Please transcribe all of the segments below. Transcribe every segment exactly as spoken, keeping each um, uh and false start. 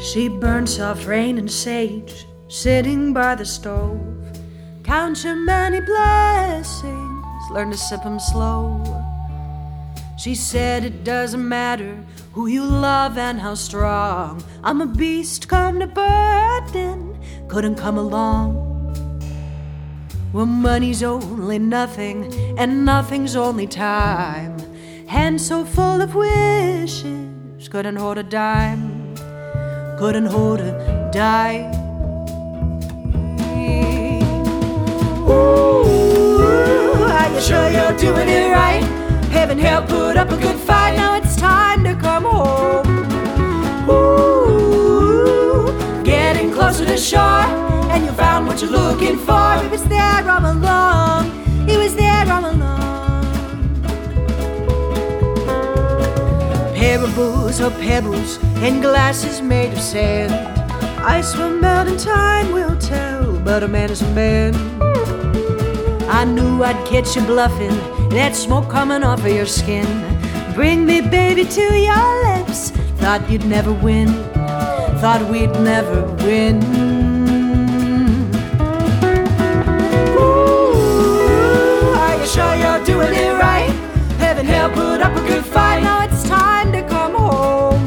She burned soft rain and sage, sitting by the stove. Count your many blessings, learn to sip 'em slow. She said it doesn't matter who you love and how strong. I'm a beast come to burden, couldn't come along. Well, money's only nothing, and nothing's only time. Hands so full of wishes, couldn't hold a dime, couldn't hold a dime. Ooh, are you sure you're doing it right? Heaven help put up a good fight. Now it's time to come home. Ooh, getting closer to shore, and you found what you're looking for. It was there all along. It was there all along. Parables or pebbles and glasses made of sand. Ice will melt and time will tell, but a man is a man. I knew I'd catch you bluffing, that smoke coming off of your skin. Bring me, baby, to your lips. Thought you'd never win, thought we'd never win. Ooh, are you sure you're doing it right? Heaven help put up a good fight. Now it's time to come home.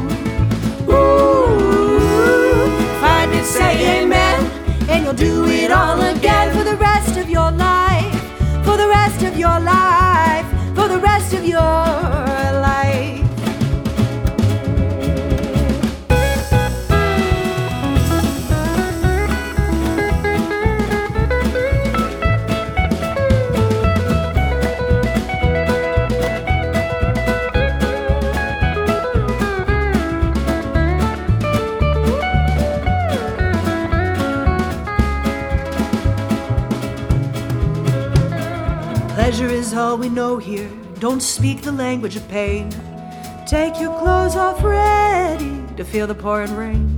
Ooh, find it, say amen, and you'll do it all again for the rest of your life, for the rest of your life, for the rest of your life. Pleasure is all we know here. Don't speak the language of pain. Take your clothes off ready to feel the pouring rain.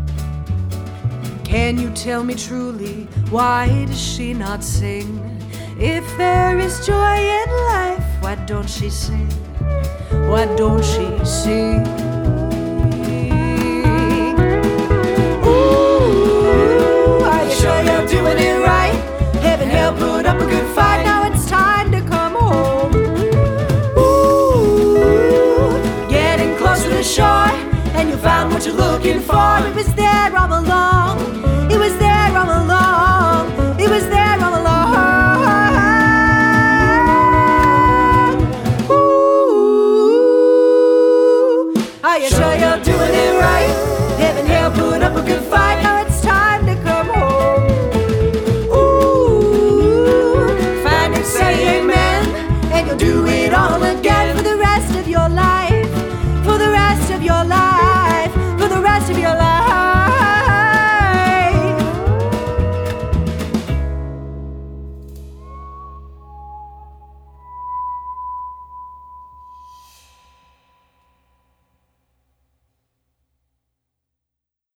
Can you tell me truly, why does she not sing? If there is joy in life, why don't she sing? Why don't she sing?